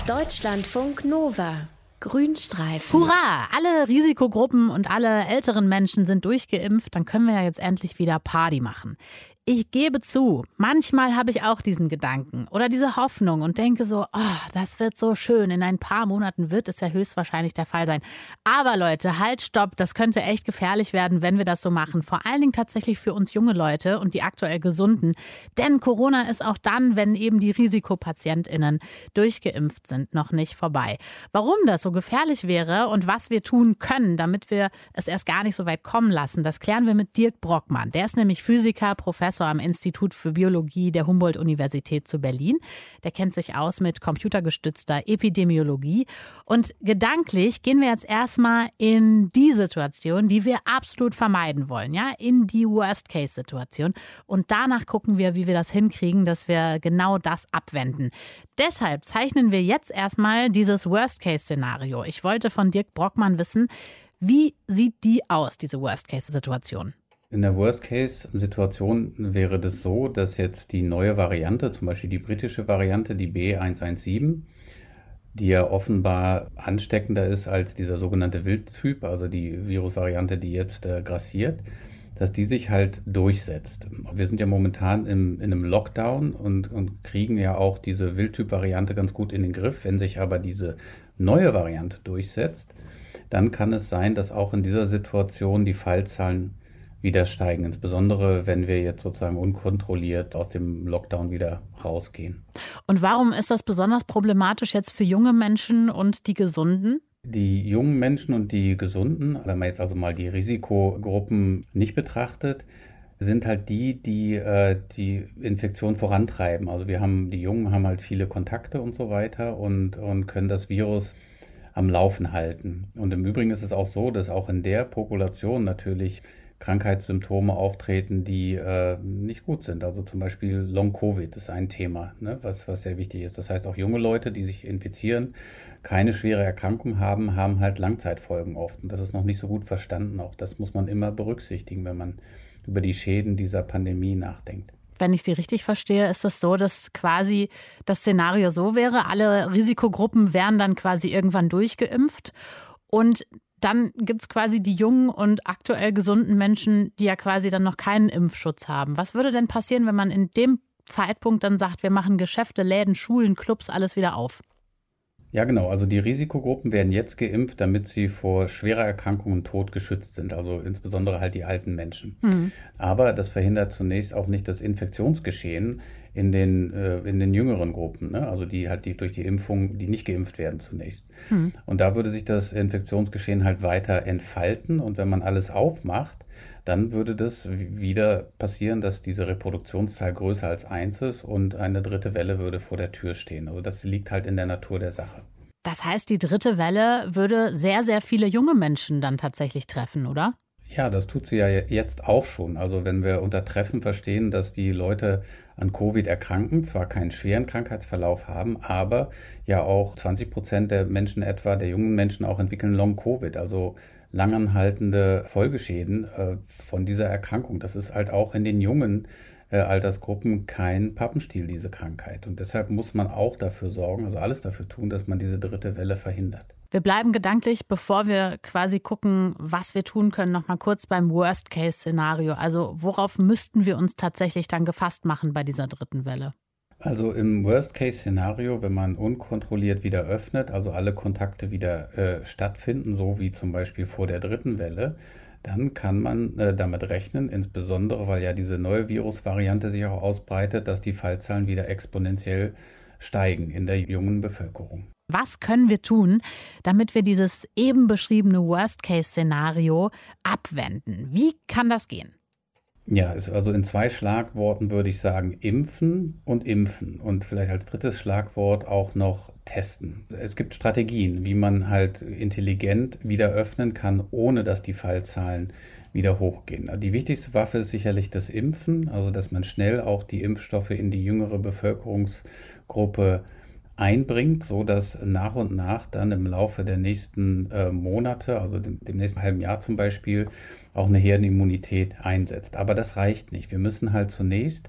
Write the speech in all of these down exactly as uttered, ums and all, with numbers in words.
Deutschlandfunk Nova. Grünstreifen. Hurra! Alle Risikogruppen und alle älteren Menschen sind durchgeimpft. Dann können wir ja jetzt endlich wieder Party machen. Ich gebe zu, manchmal habe ich auch diesen Gedanken oder diese Hoffnung und denke so, oh, das wird so schön. In ein paar Monaten wird es ja höchstwahrscheinlich der Fall sein. Aber Leute, halt, stopp, das könnte echt gefährlich werden, wenn wir das so machen. Vor allen Dingen tatsächlich für uns junge Leute und die aktuell Gesunden. Denn Corona ist auch dann, wenn eben die RisikopatientInnen durchgeimpft sind, noch nicht vorbei. Warum das so gefährlich wäre und was wir tun können, damit wir es erst gar nicht so weit kommen lassen, das klären wir mit Dirk Brockmann. Der ist nämlich Physiker, Professor am Institut für Biologie der Humboldt-Universität zu Berlin. Der kennt sich aus mit computergestützter Epidemiologie. Und gedanklich gehen wir jetzt erstmal in die Situation, die wir absolut vermeiden wollen, ja, in die Worst-Case-Situation. Und danach gucken wir, wie wir das hinkriegen, dass wir genau das abwenden. Deshalb zeichnen wir jetzt erstmal dieses Worst-Case-Szenario. Ich wollte von Dirk Brockmann wissen, wie sieht die aus, diese Worst-Case-Situation? In der Worst-Case-Situation wäre das so, dass jetzt die neue Variante, zum Beispiel die britische Variante, die B eins eins sieben, die ja offenbar ansteckender ist als dieser sogenannte Wildtyp, also die Virusvariante, die jetzt äh, grassiert, dass die sich halt durchsetzt. Wir sind ja momentan im, in einem Lockdown und, und kriegen ja auch diese Wildtyp-Variante ganz gut in den Griff. Wenn sich aber diese neue Variante durchsetzt, dann kann es sein, dass auch in dieser Situation die Fallzahlen wieder steigen, insbesondere wenn wir jetzt sozusagen unkontrolliert aus dem Lockdown wieder rausgehen. Und warum ist das besonders problematisch jetzt für junge Menschen und die Gesunden? Die jungen Menschen und die Gesunden, wenn man jetzt also mal die Risikogruppen nicht betrachtet, sind halt die, die äh, die Infektion vorantreiben. Also wir haben, die Jungen haben halt viele Kontakte und so weiter und, und können das Virus am Laufen halten. Und im Übrigen ist es auch so, dass auch in der Population natürlich Krankheitssymptome auftreten, die äh, nicht gut sind. Also zum Beispiel Long-Covid ist ein Thema, ne, was, was sehr wichtig ist. Das heißt, auch junge Leute, die sich infizieren, keine schwere Erkrankung haben, haben halt Langzeitfolgen oft. Und das ist noch nicht so gut verstanden. Auch das muss man immer berücksichtigen, wenn man über die Schäden dieser Pandemie nachdenkt. Wenn ich Sie richtig verstehe, ist es so, dass quasi das Szenario so wäre, alle Risikogruppen wären dann quasi irgendwann durchgeimpft und dann gibt es quasi die jungen und aktuell gesunden Menschen, die ja quasi dann noch keinen Impfschutz haben. Was würde denn passieren, wenn man in dem Zeitpunkt dann sagt, wir machen Geschäfte, Läden, Schulen, Clubs, alles wieder auf? Ja, genau. Also die Risikogruppen werden jetzt geimpft, damit sie vor schwerer Erkrankung und Tod geschützt sind. Also insbesondere halt die alten Menschen. Mhm. Aber das verhindert zunächst auch nicht das Infektionsgeschehen in den, äh, in den jüngeren Gruppen. Ne? Also die halt die durch die Impfung, die nicht geimpft werden zunächst. Mhm. Und da würde sich das Infektionsgeschehen halt weiter entfalten. Und wenn man alles aufmacht, dann würde das wieder passieren, dass diese Reproduktionszahl größer als eins ist und eine dritte Welle würde vor der Tür stehen. Also das liegt halt in der Natur der Sache. Das heißt, die dritte Welle würde sehr, sehr viele junge Menschen dann tatsächlich treffen, oder? Ja, das tut sie ja jetzt auch schon. Also wenn wir unter Treffen verstehen, dass die Leute an Covid erkranken, zwar keinen schweren Krankheitsverlauf haben, aber ja auch zwanzig Prozent der Menschen etwa, der jungen Menschen auch entwickeln Long-Covid, also langanhaltende Folgeschäden äh, von dieser Erkrankung. Das ist halt auch in den jungen äh, Altersgruppen kein Pappenstiel, diese Krankheit. Und deshalb muss man auch dafür sorgen, also alles dafür tun, dass man diese dritte Welle verhindert. Wir bleiben gedanklich, bevor wir quasi gucken, was wir tun können, noch mal kurz beim Worst-Case-Szenario. Also worauf müssten wir uns tatsächlich dann gefasst machen bei dieser dritten Welle? Also im Worst-Case-Szenario, wenn man unkontrolliert wieder öffnet, also alle Kontakte wieder äh, stattfinden, so wie zum Beispiel vor der dritten Welle, dann kann man äh, damit rechnen, insbesondere weil ja diese neue Virusvariante sich auch ausbreitet, dass die Fallzahlen wieder exponentiell steigen in der jungen Bevölkerung. Was können wir tun, damit wir dieses eben beschriebene Worst-Case-Szenario abwenden? Wie kann das gehen? Ja, also in zwei Schlagworten würde ich sagen, impfen und impfen und vielleicht als drittes Schlagwort auch noch testen. Es gibt Strategien, wie man halt intelligent wieder öffnen kann, ohne dass die Fallzahlen wieder hochgehen. Die wichtigste Waffe ist sicherlich das Impfen, also dass man schnell auch die Impfstoffe in die jüngere Bevölkerungsgruppe einbringt, so dass nach und nach dann im Laufe der nächsten äh, Monate, also dem, dem nächsten halben Jahr zum Beispiel, auch eine Herdenimmunität einsetzt. Aber das reicht nicht. Wir müssen halt zunächst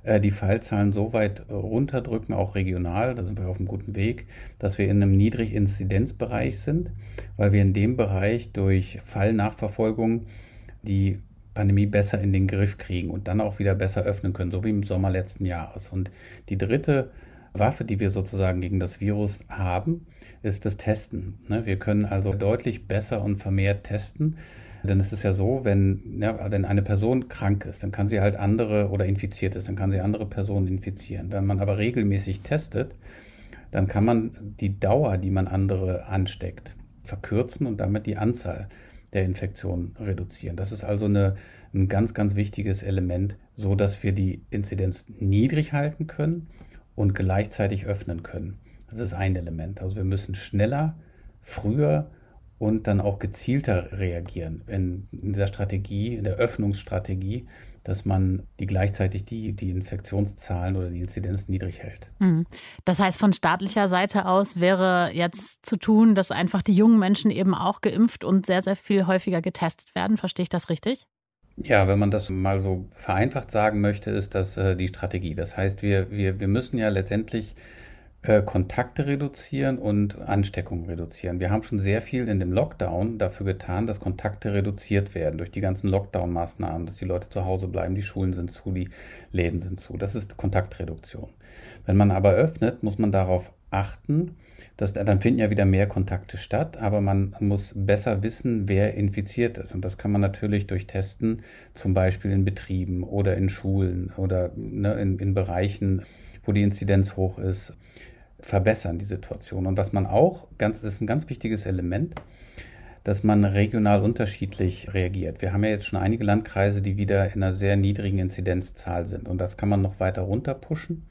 die Fallzahlen so weit runterdrücken, auch regional, da sind wir auf einem guten Weg, dass wir in einem Niedriginzidenzbereich sind, weil wir in dem Bereich durch Fallnachverfolgung die Pandemie besser in den Griff kriegen und dann auch wieder besser öffnen können, so wie im Sommer letzten Jahres. Und die dritte Waffe, die wir sozusagen gegen das Virus haben, ist das Testen. Wir können also deutlich besser und vermehrt testen. Denn es ist ja so, wenn, ja, wenn eine Person krank ist, dann kann sie halt andere oder infiziert ist, dann kann sie andere Personen infizieren. Wenn man aber regelmäßig testet, dann kann man die Dauer, die man andere ansteckt, verkürzen und damit die Anzahl der Infektionen reduzieren. Das ist also eine, ein ganz, ganz wichtiges Element, so dass wir die Inzidenz niedrig halten können und gleichzeitig öffnen können. Das ist ein Element. Also wir müssen schneller, früher und dann auch gezielter reagieren in, in dieser Strategie, in der Öffnungsstrategie, dass man die gleichzeitig die, die Infektionszahlen oder die Inzidenz niedrig hält. Das heißt, von staatlicher Seite aus wäre jetzt zu tun, dass einfach die jungen Menschen eben auch geimpft und sehr, sehr viel häufiger getestet werden. Verstehe ich das richtig? Ja, wenn man das mal so vereinfacht sagen möchte, ist das äh, die Strategie. Das heißt, wir, wir, wir müssen ja letztendlich äh, Kontakte reduzieren und Ansteckungen reduzieren. Wir haben schon sehr viel in dem Lockdown dafür getan, dass Kontakte reduziert werden durch die ganzen Lockdown-Maßnahmen, dass die Leute zu Hause bleiben, die Schulen sind zu, die Läden sind zu. Das ist Kontaktreduktion. Wenn man aber öffnet, muss man darauf achten, dass, dann finden ja wieder mehr Kontakte statt, aber man muss besser wissen, wer infiziert ist. Und das kann man natürlich durch Testen, zum Beispiel in Betrieben oder in Schulen oder ne, in, in Bereichen, wo die Inzidenz hoch ist, verbessern, die Situation. Und was man auch, ganz, das ist ein ganz wichtiges Element, dass man regional unterschiedlich reagiert. Wir haben ja jetzt schon einige Landkreise, die wieder in einer sehr niedrigen Inzidenzzahl sind. Und das kann man noch weiter runter pushen.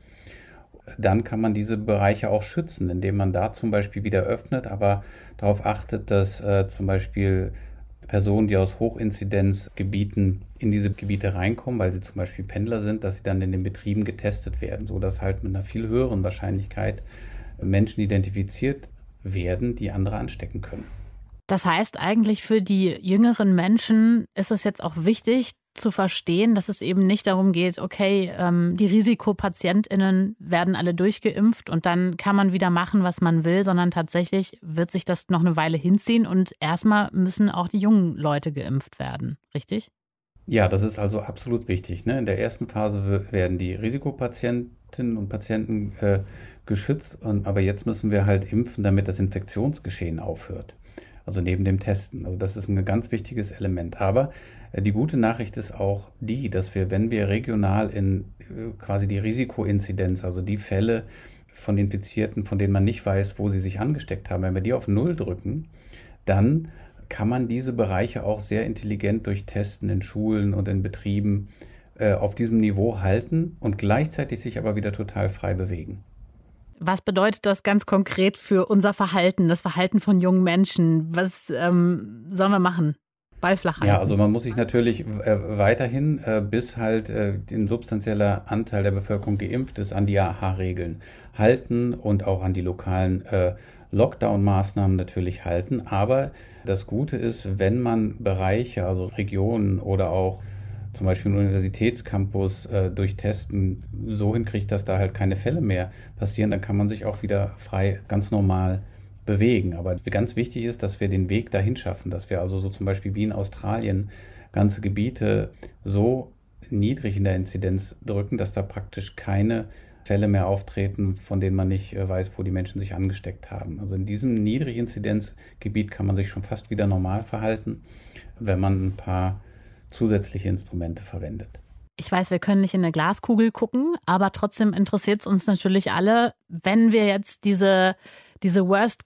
Dann kann man diese Bereiche auch schützen, indem man da zum Beispiel wieder öffnet, aber darauf achtet, dass äh, zum Beispiel Personen, die aus Hochinzidenzgebieten in diese Gebiete reinkommen, weil sie zum Beispiel Pendler sind, dass sie dann in den Betrieben getestet werden, sodass halt mit einer viel höheren Wahrscheinlichkeit Menschen identifiziert werden, die andere anstecken können. Das heißt eigentlich für die jüngeren Menschen ist es jetzt auch wichtig zu verstehen, dass es eben nicht darum geht, okay, ähm, die RisikopatientInnen werden alle durchgeimpft und dann kann man wieder machen, was man will, sondern tatsächlich wird sich das noch eine Weile hinziehen und erstmal müssen auch die jungen Leute geimpft werden, richtig? Ja, das ist also absolut wichtig. Ne? In der ersten Phase werden die Risikopatientinnen und Patienten äh, geschützt, und, aber jetzt müssen wir halt impfen, damit das Infektionsgeschehen aufhört. Also neben dem Testen. Also das ist ein ganz wichtiges Element. Aber äh, die gute Nachricht ist auch die, dass wir, wenn wir regional in äh, quasi die Risikoinzidenz, also die Fälle von Infizierten, von denen man nicht weiß, wo sie sich angesteckt haben, wenn wir die auf Null drücken, dann kann man diese Bereiche auch sehr intelligent durch Testen in Schulen und in Betrieben äh, auf diesem Niveau halten und gleichzeitig sich aber wieder total frei bewegen. Was bedeutet das ganz konkret für unser Verhalten, das Verhalten von jungen Menschen? Was ähm, sollen wir machen? Ball flach halten? Ja, also man muss sich natürlich äh, weiterhin, äh, bis halt äh, ein substanzieller Anteil der Bevölkerung geimpft ist, an die A H-Regeln halten und auch an die lokalen äh, Lockdown-Maßnahmen natürlich halten. Aber das Gute ist, wenn man Bereiche, also Regionen oder auch zum Beispiel einen Universitätscampus äh, durch Testen so hinkriegt, dass da halt keine Fälle mehr passieren, dann kann man sich auch wieder frei, ganz normal bewegen. Aber ganz wichtig ist, dass wir den Weg dahin schaffen, dass wir also so zum Beispiel wie in Australien ganze Gebiete so niedrig in der Inzidenz drücken, dass da praktisch keine Fälle mehr auftreten, von denen man nicht äh, weiß, wo die Menschen sich angesteckt haben. Also in diesem Niedriginzidenzgebiet kann man sich schon fast wieder normal verhalten, wenn man ein paar zusätzliche Instrumente verwendet. Ich weiß, wir können nicht in eine Glaskugel gucken, aber trotzdem interessiert es uns natürlich alle, wenn wir jetzt diese, diese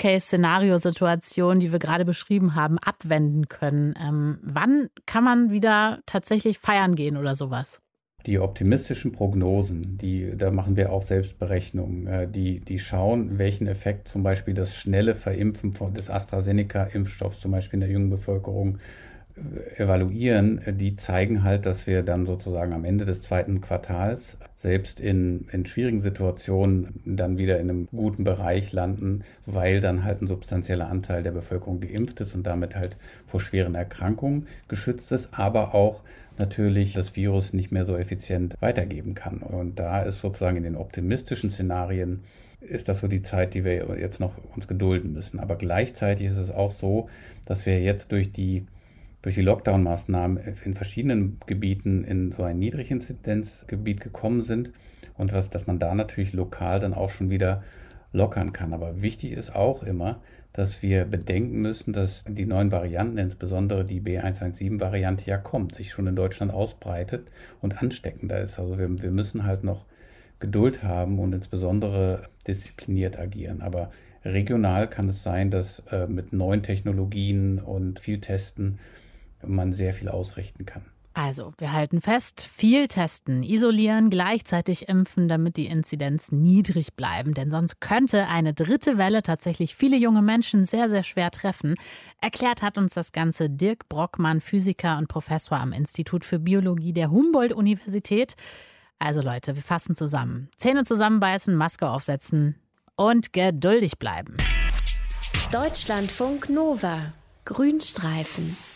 Worst-Case-Szenario-Situation, die wir gerade beschrieben haben, abwenden können. Ähm, wann kann man wieder tatsächlich feiern gehen oder sowas? Die optimistischen Prognosen, die, da machen wir auch Selbstberechnungen, die, die schauen, welchen Effekt zum Beispiel das schnelle Verimpfen von, des AstraZeneca-Impfstoffs zum Beispiel in der jungen Bevölkerung evaluieren, die zeigen halt, dass wir dann sozusagen am Ende des zweiten Quartals selbst in, in schwierigen Situationen dann wieder in einem guten Bereich landen, weil dann halt ein substanzieller Anteil der Bevölkerung geimpft ist und damit halt vor schweren Erkrankungen geschützt ist, aber auch natürlich das Virus nicht mehr so effizient weitergeben kann. Und da ist sozusagen in den optimistischen Szenarien ist das so die Zeit, die wir jetzt noch uns gedulden müssen. Aber gleichzeitig ist es auch so, dass wir jetzt durch die durch die Lockdown-Maßnahmen in verschiedenen Gebieten in so ein Niedriginzidenzgebiet gekommen sind und was, dass man da natürlich lokal dann auch schon wieder lockern kann. Aber wichtig ist auch immer, dass wir bedenken müssen, dass die neuen Varianten, insbesondere die B eins eins sieben Variante ja kommt, sich schon in Deutschland ausbreitet und ansteckender ist. Also wir, wir müssen halt noch Geduld haben und insbesondere diszipliniert agieren. Aber regional kann es sein, dass äh, mit neuen Technologien und viel Testen man sehr viel ausrichten kann. Also, wir halten fest, viel testen, isolieren, gleichzeitig impfen, damit die Inzidenzen niedrig bleiben. Denn sonst könnte eine dritte Welle tatsächlich viele junge Menschen sehr, sehr schwer treffen. Erklärt hat uns das Ganze Dirk Brockmann, Physiker und Professor am Institut für Biologie der Humboldt-Universität. Also Leute, wir fassen zusammen. Zähne zusammenbeißen, Maske aufsetzen und geduldig bleiben. Deutschlandfunk Nova. Grünstreifen.